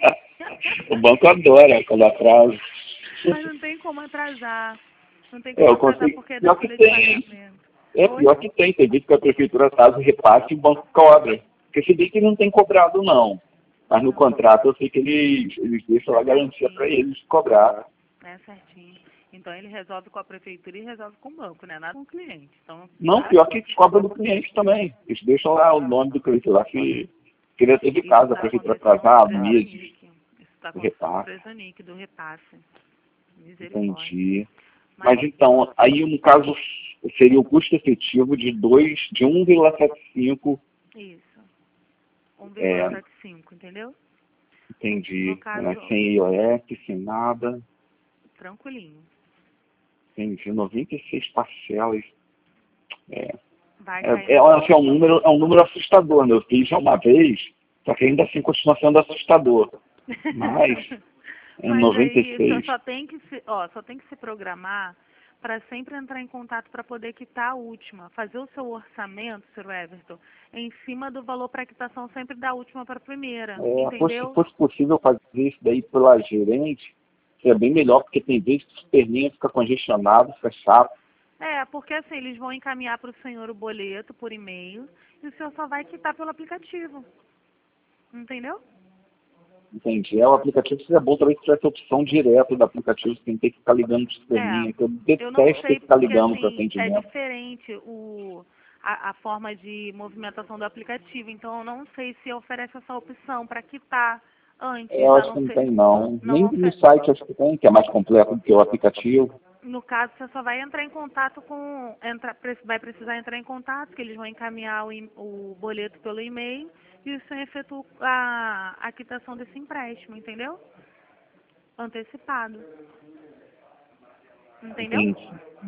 Speaker 1: O banco adora quando atrasa.
Speaker 2: mas não tem como atrasar. Não tem
Speaker 1: É,
Speaker 2: como
Speaker 1: eu
Speaker 2: atrasar
Speaker 1: consigo.
Speaker 2: porque é da
Speaker 1: Pior que
Speaker 2: folha de
Speaker 1: tem.
Speaker 2: pagamento.
Speaker 1: É
Speaker 2: Oi?
Speaker 1: pior que tem. Tem visto que a prefeitura faz o repasse e o banco cobra. Porque se bem que não tem cobrado, não. Mas no
Speaker 2: Não.
Speaker 1: contrato eu sei que eles, eles deixam
Speaker 2: É
Speaker 1: lá garantia para
Speaker 2: certinho.
Speaker 1: eles cobrar.
Speaker 2: É certinho. Então ele resolve com a prefeitura e resolve com o banco, né? Nada com o cliente. Então,
Speaker 1: Não,
Speaker 2: tá?
Speaker 1: pior que eles cobram do cliente também. Eles deixam lá o nome do cliente lá que Queria ter de
Speaker 2: Isso
Speaker 1: casa,
Speaker 2: está
Speaker 1: para vir
Speaker 2: acontecendo
Speaker 1: atrasar
Speaker 2: no
Speaker 1: meses
Speaker 2: Presonic. Isso está
Speaker 1: do
Speaker 2: acontecendo no
Speaker 1: repasse.
Speaker 2: Presonic, do repasse. Misericórdia.
Speaker 1: Entendi.
Speaker 2: Mas,
Speaker 1: Mas então, aí no caso seria o custo efetivo de dois, de um vírgula setenta e cinco.
Speaker 2: isso.
Speaker 1: É,
Speaker 2: um vírgula setenta e cinco, entendeu?
Speaker 1: entendi.
Speaker 2: No caso,
Speaker 1: Né? Sem I O F, sem nada.
Speaker 2: tranquilinho.
Speaker 1: Entendi. noventa e seis parcelas. É,
Speaker 2: Vai
Speaker 1: é,
Speaker 2: cair
Speaker 1: é,
Speaker 2: no
Speaker 1: assim, é, um número, é um número assustador, né? Eu fiz já uma vez, só que ainda assim continua sendo assustador. Mas, é
Speaker 2: Mas aí você
Speaker 1: noventa e seis.
Speaker 2: só tem que se, ó, só tem que se programar para sempre entrar em contato para poder quitar a última. Fazer o seu orçamento, senhor Everton, em cima do valor para quitação sempre da última para a primeira,
Speaker 1: É, pois, se
Speaker 2: entendeu?
Speaker 1: fosse possível fazer isso daí pela gerente, seria bem melhor, porque tem vezes que o superlinha fica congestionado, fica chato.
Speaker 2: É, porque assim, eles vão encaminhar para o senhor o boleto por e-mail e o senhor só vai quitar pelo aplicativo. Entendeu?
Speaker 1: Entendi. É, o aplicativo seria bom também se tivesse a opção direto do aplicativo, sem ter que ficar ligando para o
Speaker 2: É,
Speaker 1: superlinha, que eu
Speaker 2: eu não
Speaker 1: detesto ter
Speaker 2: sei
Speaker 1: que ficar
Speaker 2: porque
Speaker 1: ligando para
Speaker 2: assim é
Speaker 1: atendimento.
Speaker 2: diferente o, a, a forma de movimentação do aplicativo, então eu não sei se oferece essa opção para quitar antes,
Speaker 1: É, eu
Speaker 2: a
Speaker 1: acho
Speaker 2: não
Speaker 1: que não
Speaker 2: ser,
Speaker 1: tem não.
Speaker 2: não
Speaker 1: Nem no
Speaker 2: ofer
Speaker 1: site acho que tem, que é mais completo do que o aplicativo.
Speaker 2: no caso você só vai entrar em contato com, entra, pre- vai precisar entrar em contato, que eles vão encaminhar o, e- o boleto pelo e-mail e o senhor efetua a, a quitação desse empréstimo, entendeu? Antecipado, entendeu?
Speaker 1: Entendi.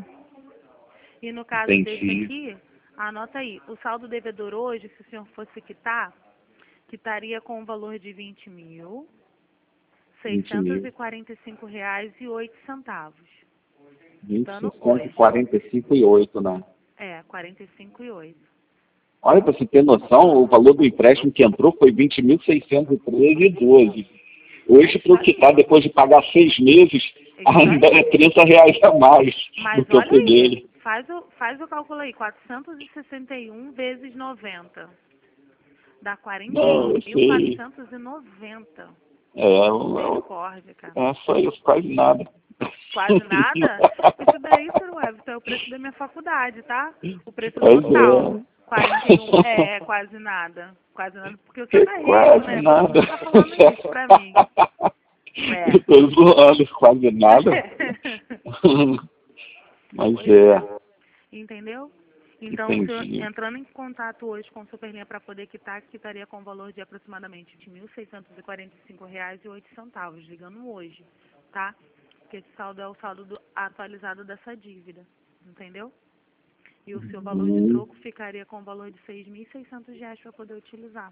Speaker 2: E no caso desse
Speaker 1: Entendi.
Speaker 2: aqui, anota aí, o saldo devedor hoje, se o senhor fosse quitar, quitaria com o valor de vinte mil,
Speaker 1: vinte
Speaker 2: seiscentos
Speaker 1: mil.
Speaker 2: e quarenta e cinco reais e oito centavos.
Speaker 1: vinte,
Speaker 2: Quitando
Speaker 1: seiscentos e
Speaker 2: hoje.
Speaker 1: quarenta e cinco e oito, né?
Speaker 2: É, quarenta e cinco e oito.
Speaker 1: Olha, para você ter noção, o valor do empréstimo que entrou foi vinte mil seiscentos e treze e doze. Hoje, para eu quitar, depois de pagar seis meses, ainda é trinta reais a mais do
Speaker 2: Mas
Speaker 1: que eu
Speaker 2: olha aí,
Speaker 1: peguei.
Speaker 2: faz o, faz o cálculo aí, quatrocentos e sessenta e um vezes noventa. Dá quarenta e
Speaker 1: Não,
Speaker 2: um
Speaker 1: eu
Speaker 2: mil
Speaker 1: sei.
Speaker 2: quatrocentos e noventa.
Speaker 1: É, eu- eu-
Speaker 2: Misericórdia, cara.
Speaker 1: é só isso, quase nada.
Speaker 2: Quase nada? Isso daí, senhor Everton, é o preço da minha faculdade, tá? O preço
Speaker 1: Pois
Speaker 2: total.
Speaker 1: é.
Speaker 2: quarenta e um, é, quase nada. Quase nada, porque o senhor
Speaker 1: Que
Speaker 2: tá rico,
Speaker 1: quase
Speaker 2: né? Por isso que
Speaker 1: nada.
Speaker 2: você tá falando isso pra mim.
Speaker 1: Eu tô zoando, quase nada.
Speaker 2: É.
Speaker 1: Mas
Speaker 2: Pois é.
Speaker 1: é,
Speaker 2: Entendeu? Então, o senhor,
Speaker 1: entendi.
Speaker 2: entrando em contato hoje com o Superlinha para poder quitar, quitaria com o valor de aproximadamente de mil seiscentos e quarenta e cinco reais e oito centavos, ligando hoje, tá? Porque esse saldo é o saldo do- atualizado dessa dívida, entendeu? E o seu valor de
Speaker 1: Hum,
Speaker 2: troco ficaria com o valor de seis mil e seiscentos reais para poder utilizar.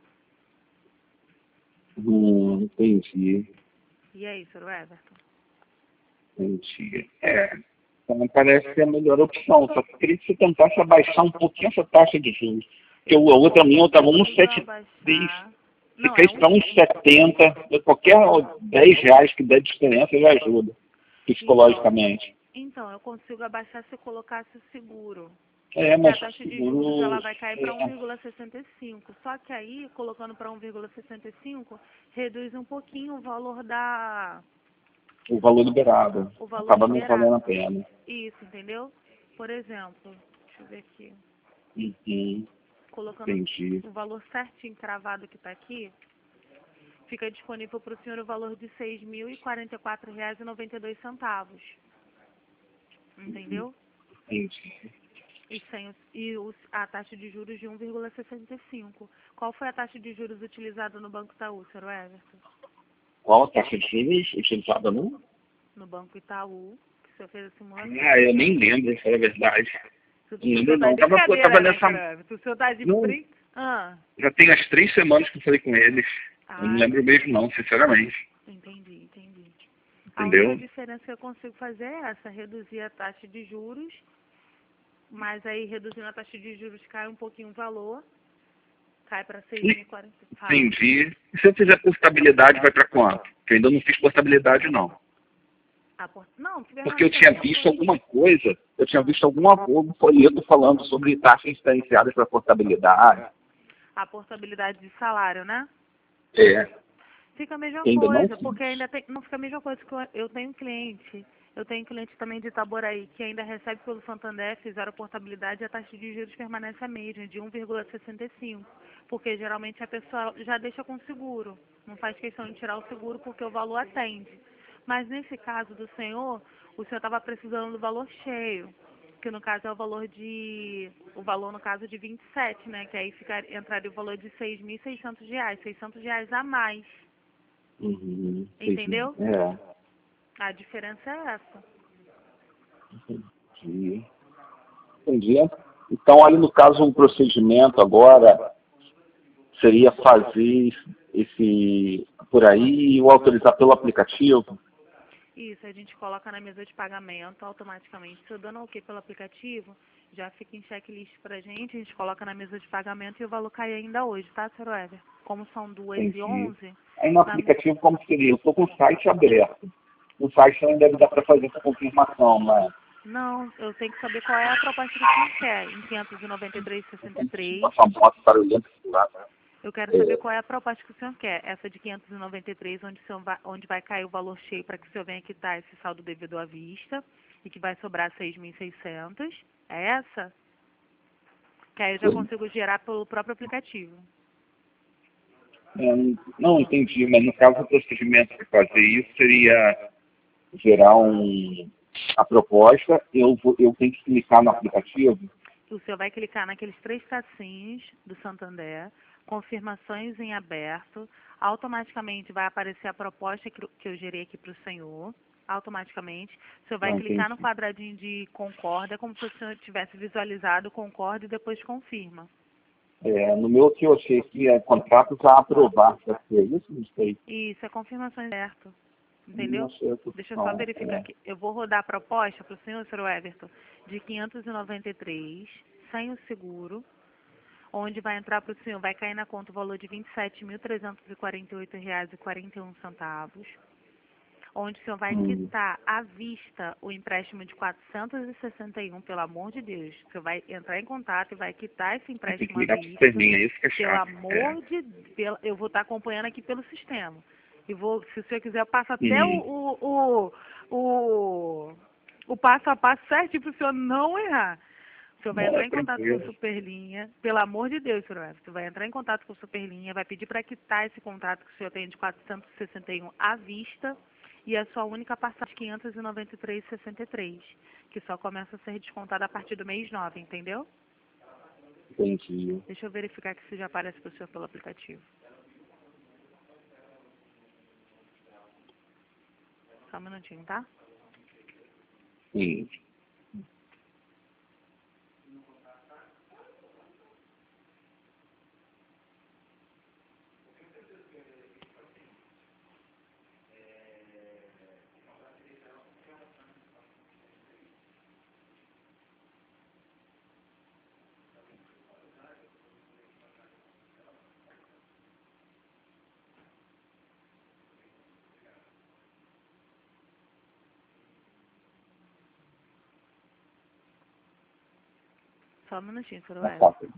Speaker 1: hum, entendi,
Speaker 2: E aí, senhor Everton?
Speaker 1: entendi. É, então parece ser a melhor opção. Só que eu queria que você tentasse abaixar um pouquinho essa taxa de juros. Porque a
Speaker 2: Eu não
Speaker 1: outra minha estava
Speaker 2: consigo
Speaker 1: um vírgula setenta e três.
Speaker 2: abaixar.
Speaker 1: Se
Speaker 2: Não, é
Speaker 1: fez
Speaker 2: um.
Speaker 1: para um vírgula setenta, qualquer dez reais que der diferença já ajuda,
Speaker 2: Então,
Speaker 1: psicologicamente.
Speaker 2: então, eu consigo abaixar se eu colocasse o seguro.
Speaker 1: É,
Speaker 2: Que a
Speaker 1: mas
Speaker 2: taxa de juros
Speaker 1: seguro,
Speaker 2: ela vai cair para um
Speaker 1: é,
Speaker 2: vírgula sessenta e cinco. Só que aí, colocando para um vírgula sessenta e cinco, reduz um pouquinho o valor da
Speaker 1: o valor liberado
Speaker 2: o valor
Speaker 1: acaba não valendo
Speaker 2: liberado.
Speaker 1: a pena.
Speaker 2: Isso, entendeu? Por exemplo, deixa eu ver aqui,
Speaker 1: Uhum,
Speaker 2: colocando
Speaker 1: entendi.
Speaker 2: o valor certinho cravado que está aqui, fica disponível para o senhor o valor de seis mil e quarenta e quatro reais e noventa e dois centavos. Entendeu?
Speaker 1: Entendi.
Speaker 2: E, sem os, e os, a taxa de juros de um vírgula sessenta e cinco. Qual foi a taxa de juros utilizada no Banco Itaú, senhor Everton?
Speaker 1: Qual a taxa de juros utilizada no?
Speaker 2: No Banco Itaú, que o senhor fez a simulação.
Speaker 1: Ah, eu nem lembro, essa é a verdade.
Speaker 2: O
Speaker 1: Não
Speaker 2: senhor
Speaker 1: lembro
Speaker 2: tá
Speaker 1: não.
Speaker 2: de
Speaker 1: Tava, eu tava
Speaker 2: brincadeira, né,
Speaker 1: nessa.
Speaker 2: senhor Everton? O senhor tá de
Speaker 1: Não,
Speaker 2: brin... Ah,
Speaker 1: já tem as três semanas que eu falei com eles. Eu não
Speaker 2: ah,
Speaker 1: lembro mesmo não, sinceramente.
Speaker 2: entendi, entendi. A única
Speaker 1: Entendeu?
Speaker 2: diferença que eu consigo fazer é essa, reduzir a taxa de juros, mas aí reduzindo a taxa de juros cai um pouquinho o valor, cai para seis mil e quarenta. Fala.
Speaker 1: Entendi. E se eu fizer portabilidade, vai para quanto? Porque eu ainda não fiz portabilidade, não.
Speaker 2: A por... Não,
Speaker 1: Porque eu
Speaker 2: permanece a
Speaker 1: tinha
Speaker 2: mesma
Speaker 1: visto
Speaker 2: coisa.
Speaker 1: alguma coisa, eu tinha
Speaker 2: Ah,
Speaker 1: visto algum algum folheto falando sobre taxas diferenciadas para portabilidade.
Speaker 2: a portabilidade de salário, né?
Speaker 1: É,
Speaker 2: Fica a mesma
Speaker 1: ainda não
Speaker 2: coisa,
Speaker 1: fiz.
Speaker 2: porque ainda tem, não fica a mesma coisa que eu, eu tenho cliente Eu tenho cliente também de Itaboraí que ainda recebe pelo Santander, fizeram a portabilidade e a taxa de juros permanece a mesma, de um vírgula sessenta e cinco. Porque geralmente a pessoa já deixa com seguro, não faz questão de tirar o seguro porque o valor atende. Mas nesse caso do senhor, o senhor estava precisando do valor cheio, que no caso é o valor de, o valor no caso de vinte e sete, né? Que aí ficar, entraria o valor de seis mil e seiscentos reais, seiscentos reais a mais,
Speaker 1: Uhum.
Speaker 2: entendeu?
Speaker 1: É,
Speaker 2: A diferença é essa.
Speaker 1: entendi. Entendi. Então, ali no caso, um procedimento agora seria fazer esse por aí e o autorizar pelo aplicativo?
Speaker 2: Isso, a gente coloca na mesa de pagamento automaticamente. Se eu dando ok pelo aplicativo, já fica em checklist pra gente, a gente coloca na mesa de pagamento e o valor cai ainda hoje, tá, senhor Ever? Como são duas e
Speaker 1: Entendi.
Speaker 2: onze,
Speaker 1: Aí no
Speaker 2: na...
Speaker 1: aplicativo, como seria? Eu estou com o site aberto. No site também deve dar para fazer essa confirmação, mas
Speaker 2: não, eu tenho que saber qual é a proposta que o senhor quer, em quinhentos e noventa e três e sessenta e três.
Speaker 1: essa moto barulhenta lá.
Speaker 2: Eu quero saber
Speaker 1: É,
Speaker 2: qual é a proposta que o senhor quer. Essa de quinhentos e noventa e três, onde, o senhor vai, onde vai cair o valor cheio para que o senhor venha quitar esse saldo devido à vista e que vai sobrar seis mil e seiscentos. É essa? Que aí eu já consigo gerar pelo próprio aplicativo.
Speaker 1: é, não entendi, mas no caso o procedimento para fazer isso seria gerar um, a proposta, eu, vou, eu tenho que clicar no aplicativo.
Speaker 2: O senhor vai clicar naqueles três tracinhos do Santander, confirmações em aberto, automaticamente vai aparecer a proposta que que eu gerei aqui para o senhor, automaticamente. O senhor vai
Speaker 1: Não
Speaker 2: clicar
Speaker 1: entendi.
Speaker 2: no quadradinho de concorda, como se o senhor tivesse visualizado concorda e depois confirma.
Speaker 1: É, no meu que eu achei que é contrato já aprovar, deve ser isso, não sei.
Speaker 2: Isso, é confirmação em aberto.
Speaker 1: Não
Speaker 2: Entendeu?
Speaker 1: sei a
Speaker 2: Deixa eu só
Speaker 1: opção.
Speaker 2: verificar
Speaker 1: É.
Speaker 2: aqui. Eu vou rodar a proposta para o senhor, senhor Everton, de quinhentos e noventa e três, sem o seguro, onde vai entrar para o senhor, vai cair na conta o valor de vinte e sete mil trezentos e quarenta e oito reais e quarenta e um centavos, onde o senhor vai
Speaker 1: Hum.
Speaker 2: quitar à vista o empréstimo de quatrocentos e sessenta e um, pelo amor de Deus. O senhor vai entrar em contato e vai quitar esse
Speaker 1: Tem que
Speaker 2: empréstimo à
Speaker 1: ligar para o
Speaker 2: vista.
Speaker 1: Superminha, isso que é
Speaker 2: Pelo
Speaker 1: chato. É.
Speaker 2: amor de Deus, eu vou estar acompanhando aqui pelo sistema. E vou, se o senhor quiser, eu passo até o,
Speaker 1: Hum.
Speaker 2: o, o, o, o passo a passo certinho para o senhor não errar. O senhor vai
Speaker 1: Não, é
Speaker 2: entrar em contato com o
Speaker 1: tranquilo.
Speaker 2: Superlinha, pelo amor de Deus, senhor Everton, o senhor vai entrar em contato com o Superlinha, vai pedir para quitar esse contrato que o senhor tem de quatrocentos e sessenta e um à vista e a sua única passagem de quinhentos e noventa e três e sessenta e três, que só começa a ser descontada a partir do mês nove, entendeu?
Speaker 1: Entendi.
Speaker 2: Deixa eu verificar que isso já aparece para o senhor pelo aplicativo. Só um minutinho, tá?
Speaker 1: Sim.
Speaker 2: Só um minutinho, senhor
Speaker 1: Tá
Speaker 2: Everton.
Speaker 1: fácil.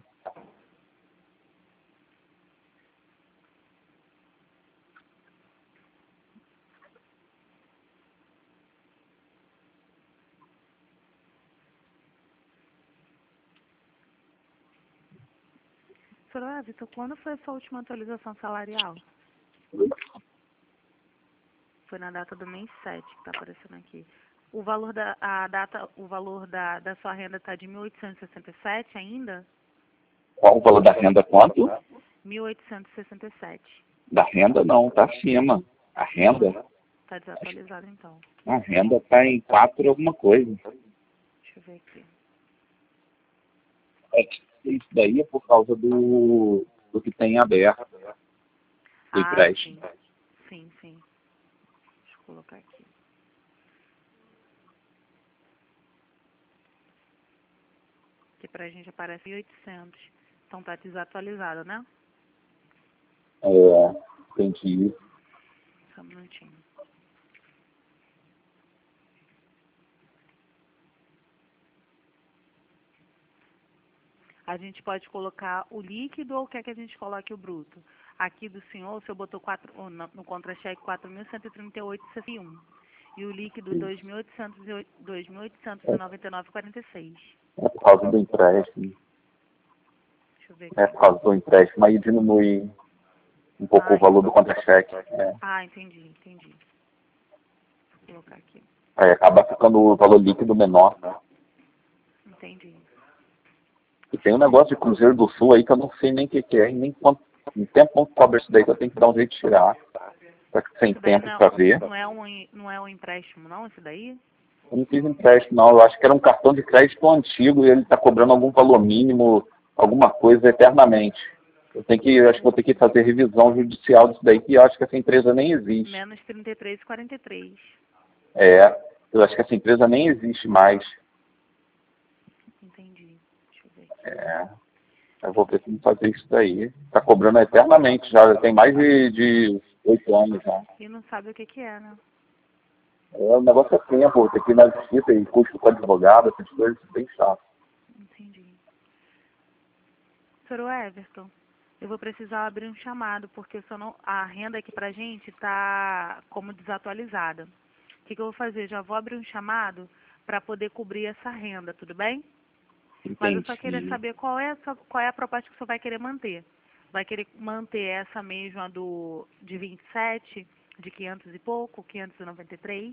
Speaker 2: senhor Everton, quando foi a sua última atualização salarial? Foi na data do mês sete que está aparecendo aqui. O valor da a data, o valor da, da sua renda está de mil oitocentos e sessenta e sete ainda?
Speaker 1: Qual o valor da renda? Quanto?
Speaker 2: mil oitocentos e sessenta e sete.
Speaker 1: Da renda não, tá acima. A renda?
Speaker 2: Está desatualizado então.
Speaker 1: A renda tá em quatro alguma coisa.
Speaker 2: Deixa eu ver aqui.
Speaker 1: É, isso daí é por causa do, do que tem aberto, do
Speaker 2: Ah,
Speaker 1: empréstimo.
Speaker 2: sim. Sim, sim. Deixa eu colocar aqui. Que pra gente aparece mil e oitocentos. Então tá desatualizado, né?
Speaker 1: É, entendi.
Speaker 2: Só um minutinho. A gente pode colocar o líquido ou quer que a gente coloque o bruto? Aqui do senhor, o senhor botou quatro, oh, no no contra-cheque quatro mil cento e trinta e oito vírgula sessenta e um. E o líquido dois mil oitocentos e noventa e nove vírgula quarenta e seis.
Speaker 1: É por causa do empréstimo.
Speaker 2: Deixa eu ver
Speaker 1: É
Speaker 2: aqui.
Speaker 1: por causa do empréstimo. Aí diminui um pouco
Speaker 2: Ah,
Speaker 1: o valor do contra-cheque. É.
Speaker 2: Ah, entendi, entendi. Vou colocar aqui.
Speaker 1: Aí acaba ficando o valor líquido menor.
Speaker 2: Entendi.
Speaker 1: E tem um negócio de Cruzeiro do Sul aí que eu não sei nem o que, que é, e nem quanto, em tempo quanto cobra isso daí, que eu tenho que dar um jeito de tirar. Só que sem
Speaker 2: Isso daí
Speaker 1: tempo
Speaker 2: não,
Speaker 1: pra ver.
Speaker 2: não, é um, não é um empréstimo, não, isso daí?
Speaker 1: Eu não fiz empréstimo, não. Eu acho que era um cartão de crédito antigo e ele está cobrando algum valor mínimo, alguma coisa eternamente. Eu tenho que, eu acho que vou ter que fazer revisão judicial disso daí, que eu acho que essa empresa nem existe.
Speaker 2: Menos trinta e três vírgula quarenta e três.
Speaker 1: É, eu acho que essa empresa nem existe mais.
Speaker 2: Entendi. Deixa eu ver.
Speaker 1: É, eu vou ver como fazer isso daí. Está cobrando eternamente já, já tem mais de, de oito anos já.
Speaker 2: E não sabe o que que é, né?
Speaker 1: É, o negócio é tempo, tem que ir na justiça e custo com advogado, essas coisas bem chato.
Speaker 2: Entendi. Senhor Everton, eu vou precisar abrir um chamado, porque se eu não, a renda aqui pra gente tá como desatualizada. O que, que eu vou fazer? Já vou abrir um chamado para poder cobrir essa renda, tudo bem? Mas eu só queria
Speaker 1: Entendi.
Speaker 2: saber qual é, a sua- qual é a proposta que o senhor vai querer manter. Vai querer manter essa mesma do de vinte e sete, de quinhentos e pouco, quinhentos e noventa e três?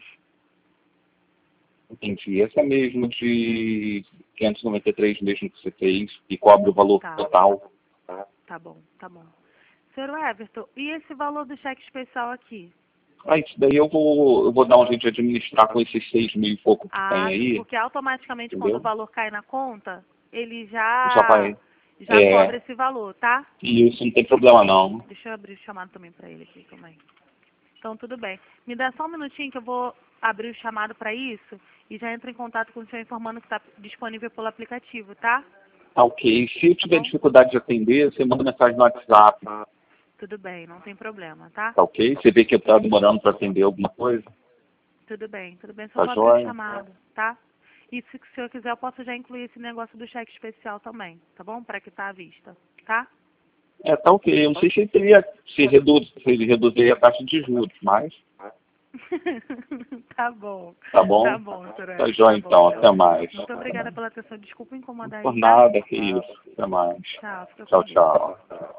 Speaker 1: Entendi. Essa mesmo de quinhentos e noventa e três mesmo que você fez e cobre o valor
Speaker 2: Tá.
Speaker 1: total.
Speaker 2: Tá bom, tá bom. Senhor Everton, e esse valor do cheque especial aqui?
Speaker 1: Ah, isso daí eu vou, eu vou dar um jeito de administrar com esses seis mil e pouco que tem
Speaker 2: Ah, sim,
Speaker 1: aí,
Speaker 2: porque automaticamente quando
Speaker 1: entendeu?
Speaker 2: o valor cai na conta, ele
Speaker 1: Já
Speaker 2: já,
Speaker 1: vai.
Speaker 2: já cobra
Speaker 1: É,
Speaker 2: esse valor, tá?
Speaker 1: e isso não tem problema não.
Speaker 2: Deixa eu abrir o chamado também para ele aqui também. Então, tudo bem. Me dá só um minutinho que eu vou abrir o chamado para isso e já entro em contato com o senhor informando que está disponível pelo aplicativo, tá?
Speaker 1: Tá ok. Se eu
Speaker 2: Tá
Speaker 1: tiver
Speaker 2: bom?
Speaker 1: dificuldade de atender, você manda mensagem no WhatsApp.
Speaker 2: Tudo bem, não tem problema, tá?
Speaker 1: Tá ok? Você vê que eu tá demorando para atender alguma coisa,
Speaker 2: Tudo bem, tudo bem. Só
Speaker 1: tá
Speaker 2: vou abrir o
Speaker 1: joia?
Speaker 2: chamado, tá? E se o senhor quiser, eu posso já incluir esse negócio do cheque especial também, tá bom? Para que tá à vista, tá?
Speaker 1: É, tá ok. Eu não sei se ele teria, se reduz, se ele reduzir a taxa de juros, mas
Speaker 2: Tá bom.
Speaker 1: tá bom?
Speaker 2: Tá bom, doutora.
Speaker 1: Tá
Speaker 2: Tá
Speaker 1: joia
Speaker 2: bom,
Speaker 1: então.
Speaker 2: então.
Speaker 1: Até mais.
Speaker 2: Muito obrigada pela atenção. Desculpa incomodar
Speaker 1: Por
Speaker 2: aí, tá?
Speaker 1: nada, que isso. Até mais.
Speaker 2: Tchau, fica com
Speaker 1: Tchau,
Speaker 2: Deus.
Speaker 1: tchau.